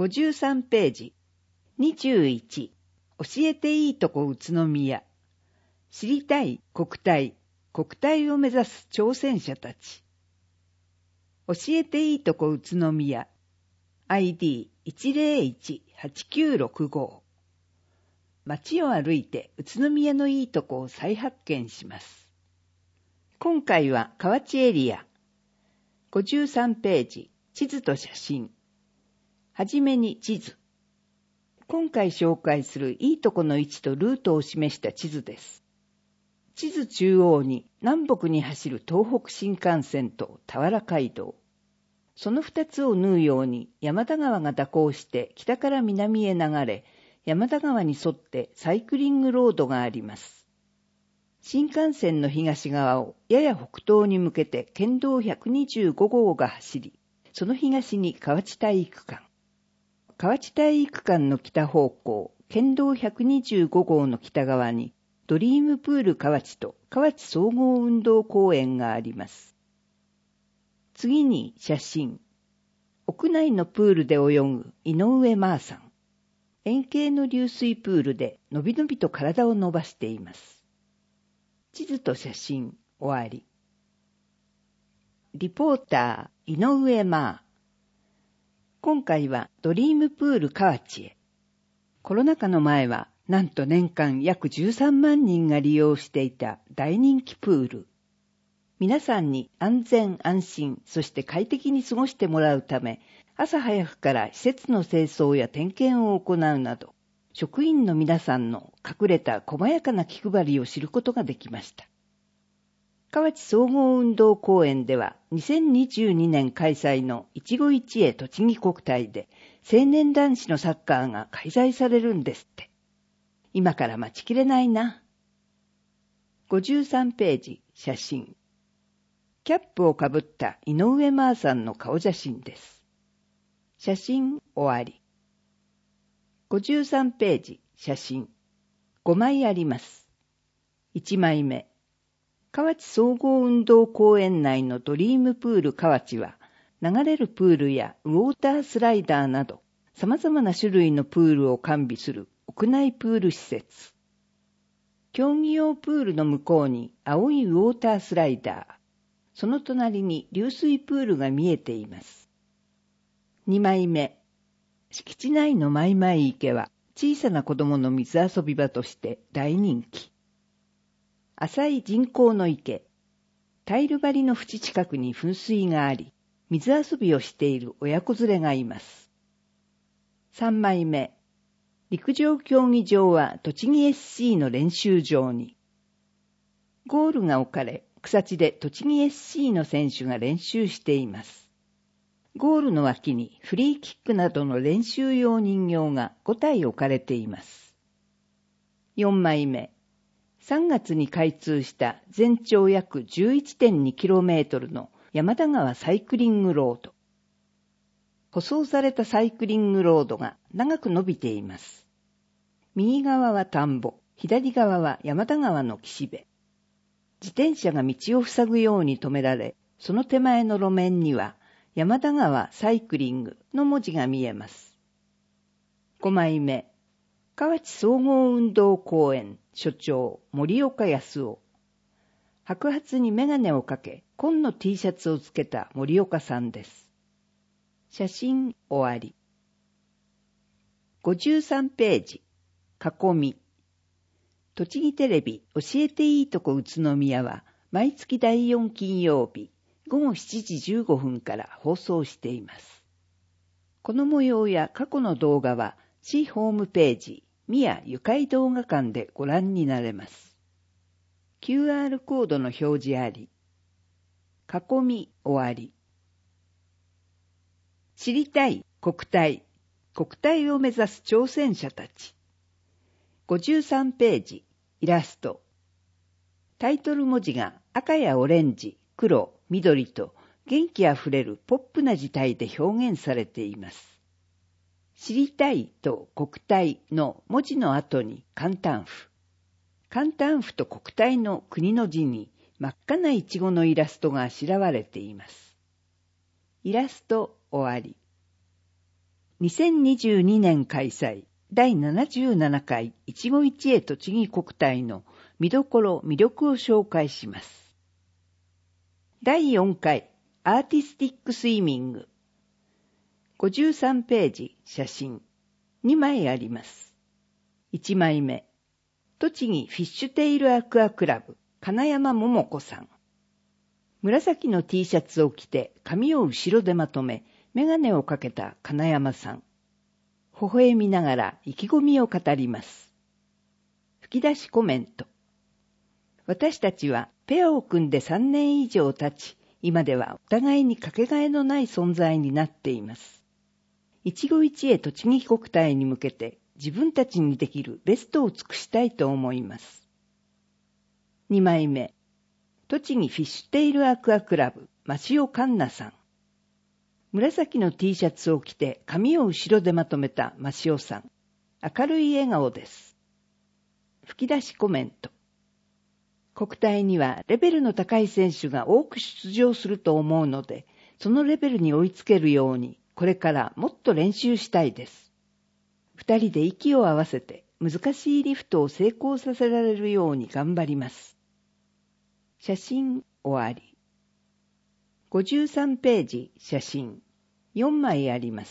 53ページ。21。教えていいとこ宇都宮。知りたい国体を目指す挑戦者たち。教えていいとこ宇都宮。ID101-8965。街を歩いて宇都宮のいいとこを再発見します。今回は河内エリア。53ページ。地図と写真。はじめに地図。今回紹介するいいとこの位置とルートを示した地図です。地図中央に南北に走る東北新幹線と田原街道。その二つを縫うように山田川が蛇行して北から南へ流れ、山田川に沿ってサイクリングロードがあります。新幹線の東側をやや北東に向けて県道125号が走り、その東に河内体育館。河内体育館の北方向、県道125号の北側にドリームプール河内と河内総合運動公園があります。次に写真。屋内のプールで泳ぐ井上真さん。円形の流水プールでのびのびと体を伸ばしています。地図と写真終わり。リポーター井上真。今回はドリームプール河内へ。コロナ禍の前はなんと年間約13万人が利用していた大人気プール。皆さんに安全安心、そして快適に過ごしてもらうため、朝早くから施設の清掃や点検を行うなど、職員の皆さんの隠れた細やかな気配りを知ることができました。河内総合運動公園では2022年開催のいちご一会とちぎ国体で青年男子のサッカーが開催されるんですって。今から待ちきれないな。53ページ写真。キャップをかぶった井上真さんの顔写真です。写真終わり。53ページ写真。5枚あります。1枚目。河内総合運動公園内のドリームプール河内は、流れるプールやウォータースライダーなど、様々な種類のプールを完備する屋内プール施設。競技用プールの向こうに青いウォータースライダー。その隣に流水プールが見えています。2枚目。敷地内のマイマイ池は小さな子供の水遊び場として大人気。浅い人工の池。タイル張りの縁近くに噴水があり、水遊びをしている親子連れがいます。3枚目。陸上競技場は栃木 SC の練習場に。ゴールが置かれ、草地で栃木 SC の選手が練習しています。ゴールの脇にフリーキックなどの練習用人形が5体置かれています。4枚目。3月に開通した全長約 11.2km の山田川サイクリングロード。舗装されたサイクリングロードが長く伸びています。右側は田んぼ、左側は山田川の岸辺。自転車が道を塞ぐように止められ、その手前の路面には山田川サイクリングの文字が見えます。5枚目。河内総合運動公園所長森岡康夫。白髪にメガネをかけ、紺の T シャツをつけた森岡さんです。写真終わり。53ページ。囲み。栃木テレビ教えていいとこ宇都宮は毎月第4金曜日午後7時15分から放送しています。この模様や過去の動画は市ホームページ宮ゆかい動画館でご覧になれます。QR コードの表示あり。囲み終わり。知りたい国体を目指す挑戦者たち。53ページ、イラスト。タイトル文字が赤やオレンジ、黒、緑と元気あふれるポップな字体で表現されています。知りたいと国体の文字の後に簡単符。簡単符と国体の国の字に真っ赤なイチゴのイラストがあしらわれています。イラスト終わり。 2022年開催第77回一期一会栃木国体の見どころ魅力を紹介します。第4回アーティスティックスイミング。53ページ写真2枚あります。1枚目、栃木フィッシュテイルアクアクラブ金山桃子さん。紫の T シャツを着て髪を後ろでまとめメガネをかけた金山さん。微笑みながら意気込みを語ります。吹き出しコメント。私たちはペアを組んで3年以上経ち、今ではお互いにかけがえのない存在になっています。一期一会栃木国体に向けて自分たちにできるベストを尽くしたいと思います。2枚目、栃木フィッシュテイルアクアクラブ増尾環奈さん。紫の T シャツを着て髪を後ろでまとめた増尾さん。明るい笑顔です。吹き出しコメント。国体にはレベルの高い選手が多く出場すると思うので、そのレベルに追いつけるように、これからもっと練習したいです。2人で息を合わせて難しいリフトを成功させられるように頑張ります。写真終わり。53ページ写真4枚あります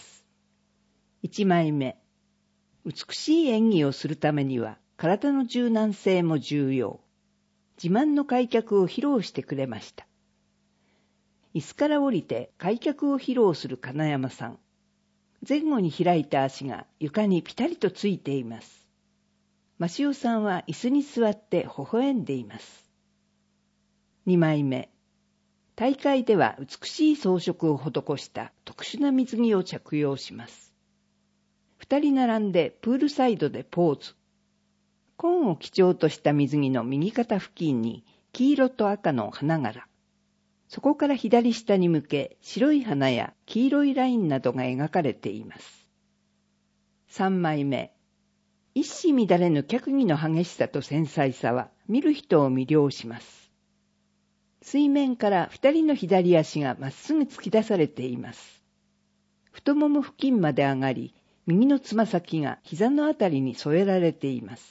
。1枚目、美しい演技をするためには体の柔軟性も重要。自慢の開脚を披露してくれました。椅子から降りて開脚を披露する金山さん。前後に開いた足が床にピタリとついています。増尾さんは椅子に座って微笑んでいます。2枚目。大会では美しい装飾を施した特殊な水着を着用します。2人並んでプールサイドでポーズ。紺を基調とした水着の右肩付近に黄色と赤の花柄。そこから左下に向け白い花や黄色いラインなどが描かれています。3枚目。一糸乱れぬ脚技の激しさと繊細さは見る人を魅了します。水面から2人の左足がまっすぐ突き出されています。太もも付近まで上がり、右のつま先が膝のあたりに添えられています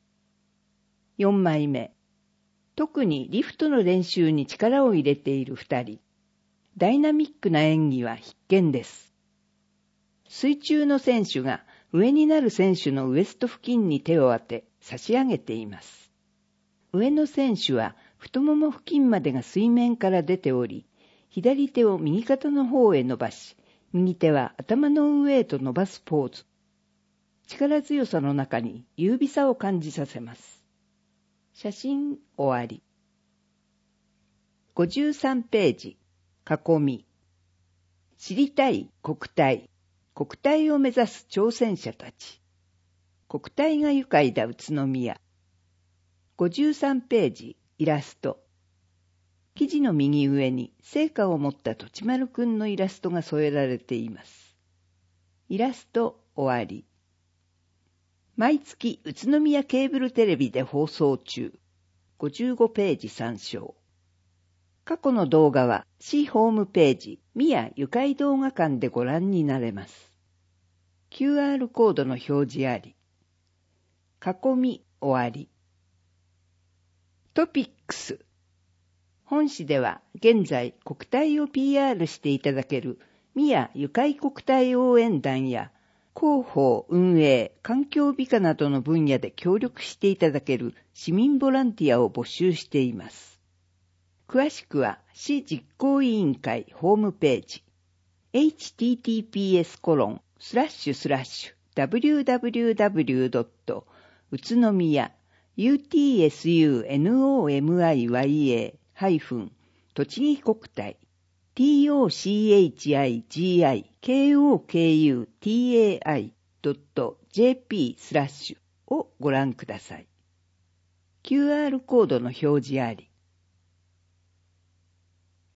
。4枚目。特にリフトの練習に力を入れている2人。ダイナミックな演技は必見です。水中の選手が上になる選手のウエスト付近に手を当て差し上げています。上の選手は太もも付近までが水面から出ており、左手を右肩の方へ伸ばし、右手は頭の上へと伸ばすポーズ。力強さの中に優美さを感じさせます。写真終わり。53ページ囲み。知りたい国体。国体を目指す挑戦者たち。国体が愉快だ宇都宮。53ページイラスト。記事の右上に聖火を持ったとちまるくんのイラストが添えられています。イラスト終わり。毎月宇都宮ケーブルテレビで放送中。55ページ参照。過去の動画は市ホームページ宮ゆかい動画館でご覧になれます。QR コードの表示あり。囲み終わり。トピックス。本誌では現在国体を PR していただける宮ゆかい国体応援団や広報運営、環境美化などの分野で協力していただける市民ボランティアを募集しています。詳しくは市実行委員会ホームページ https://www. 宇都宮 utsunomiya- 栃木国体 tochikokutai.jp/ をご覧ください。QR コードの表示あり。